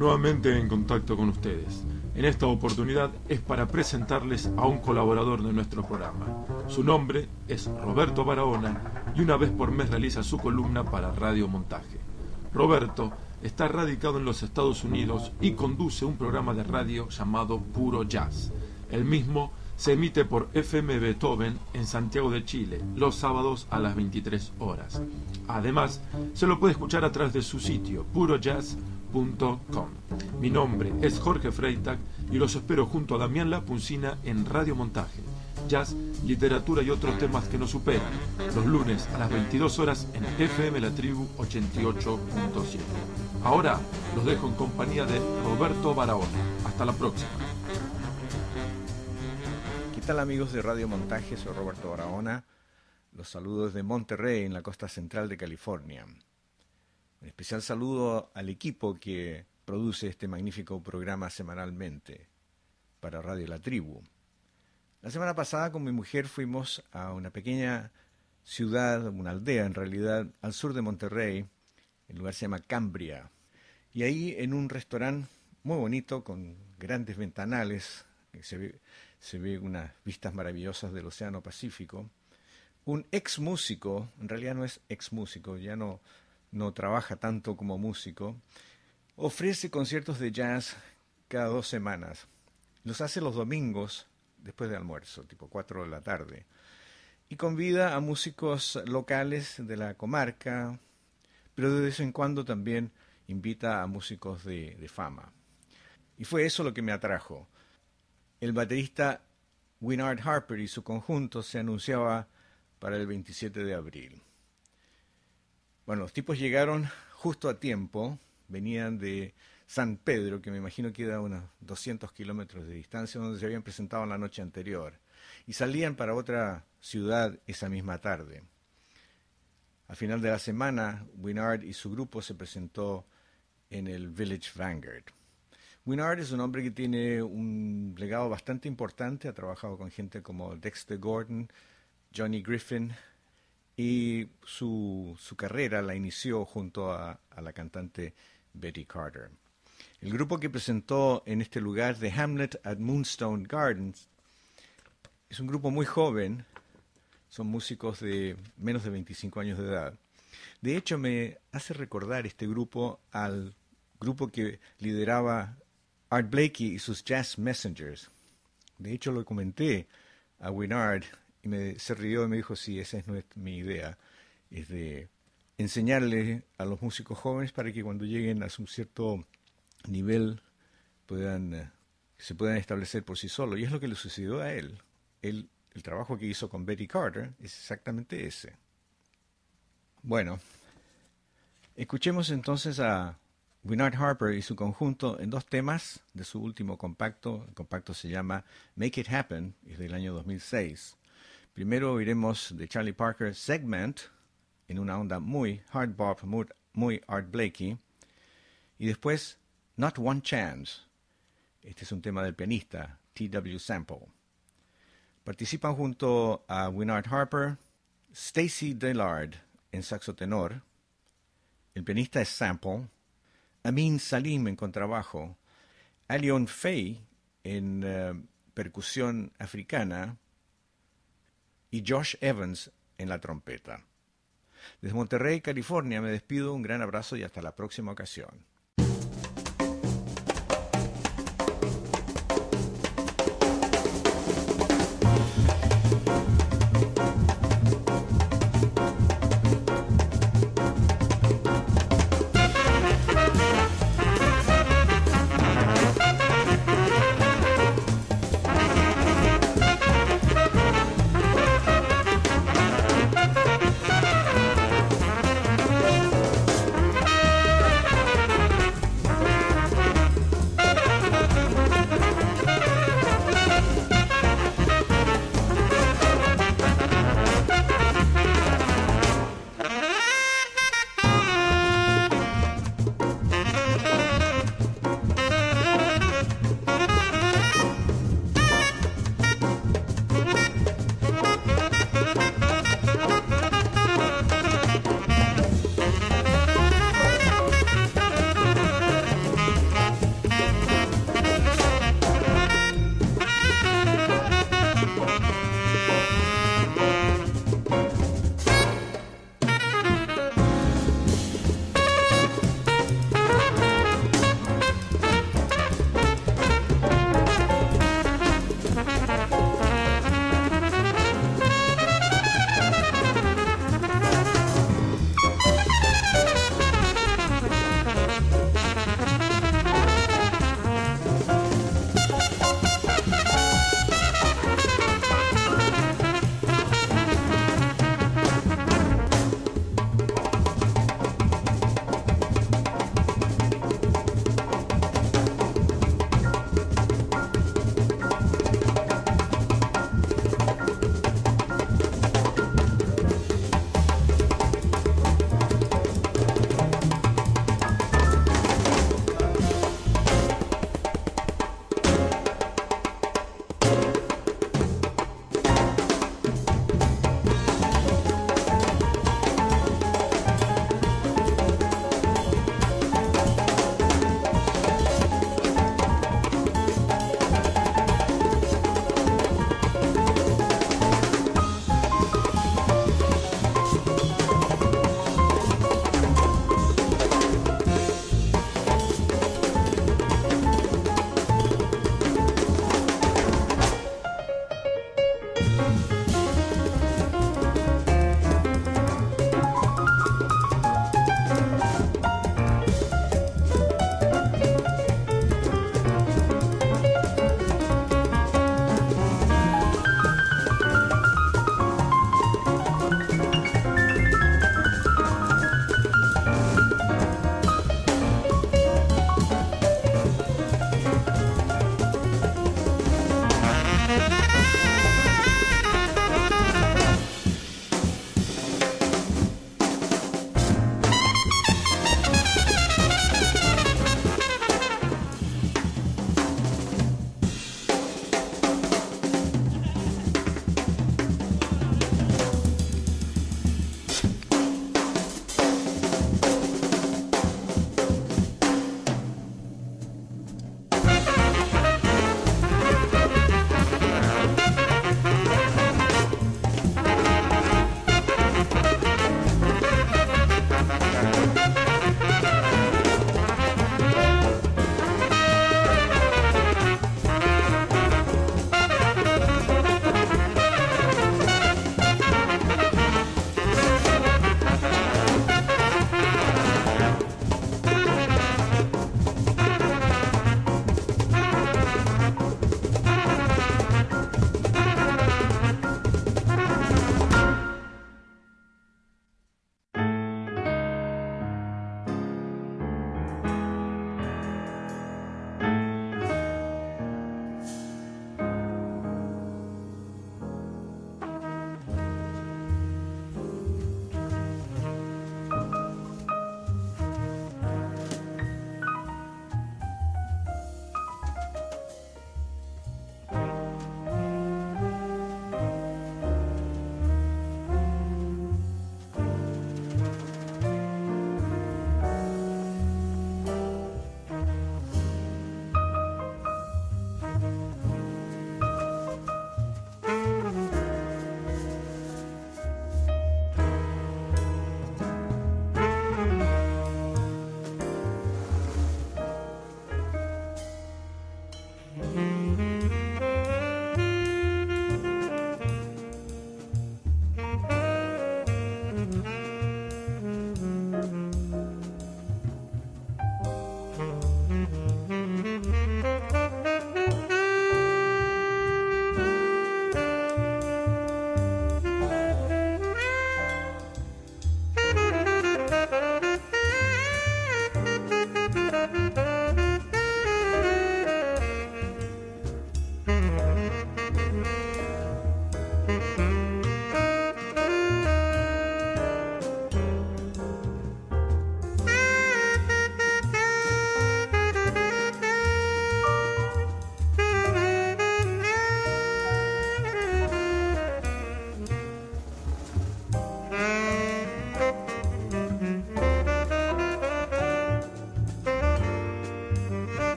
nuevamente en contacto con ustedes. En esta oportunidad es para presentarles a un colaborador de nuestro programa. Su nombre es Roberto Barahona y una vez por mes realiza su columna para Radio Montaje. Roberto está radicado en los Estados Unidos y conduce un programa de radio llamado Puro Jazz. El mismo se emite por FM Beethoven en Santiago de Chile los sábados a las 23 horas. Además, se lo puede escuchar a través de su sitio purojazz.com. Mi nombre es Jorge Freitag y los espero junto a Damián Lapuncina en Radio Montaje. Jazz, literatura y otros temas que nos superan, los lunes a las 22 horas en FM La Tribu 88.7. Ahora los dejo en compañía de Roberto Barahona. Hasta la próxima. ¿Qué tal, amigos de Radio Montaje? Soy Roberto Barahona. Los saludo desde Monterrey, en la costa central de California. Un especial saludo al equipo que produce este magnífico programa semanalmente para Radio La Tribu. La semana pasada con mi mujer fuimos a una pequeña ciudad, una aldea en realidad, al sur de Monterrey. El lugar se llama Cambria. Y ahí en un restaurante muy bonito con grandes ventanales, se ve unas vistas maravillosas del Océano Pacífico. Un ex músico, en realidad no es ex músico, ya no trabaja tanto como músico, ofrece conciertos de jazz cada 2 semanas. Los hace los domingos después de almuerzo, tipo 4 de la tarde. Y convida a músicos locales de la comarca, pero de vez en cuando también invita a músicos de fama. Y fue eso lo que me atrajo. El baterista Wynard Harper y su conjunto se anunciaba para el 27 de abril. Bueno, los tipos llegaron justo a tiempo, venían de San Pedro, que me imagino queda a unos 200 kilómetros de distancia, donde se habían presentado la noche anterior, y salían para otra ciudad esa misma tarde. Al final de la semana, Wynard y su grupo se presentó en el Village Vanguard. Wynard es un hombre que tiene un legado bastante importante, ha trabajado con gente como Dexter Gordon, Johnny Griffin, y su carrera la inició junto a la cantante Betty Carter. El grupo que presentó en este lugar, The Hamlet at Moonstone Gardens, es un grupo muy joven, son músicos de menos de 25 años de edad. De hecho, me hace recordar este grupo al grupo que lideraba Art Blakey y sus Jazz Messengers. De hecho, lo comenté a Wynard y se rió y me dijo, sí, esa es mi idea, es de enseñarle a los músicos jóvenes para que cuando lleguen a un cierto nivel se puedan establecer por sí solos. Y es lo que le sucedió a él. El trabajo que hizo con Betty Carter es exactamente ese. Bueno, escuchemos entonces a Wynard Harper y su conjunto en 2 temas de su último compacto. El compacto se llama Make It Happen, es del año 2006. Primero oiremos de Charlie Parker Segment, en una onda muy hard bop, muy Art Blakey. Y después Not One Chance. Este es un tema del pianista T.W. Sample. Participan junto a Wynard Harper, Stacy Dillard en saxo tenor, el pianista es Sample, Amin Salim en contrabajo, Alion Faye en percusión africana y Josh Evans en la trompeta. Desde Monterrey, California, me despido, un gran abrazo y hasta la próxima ocasión.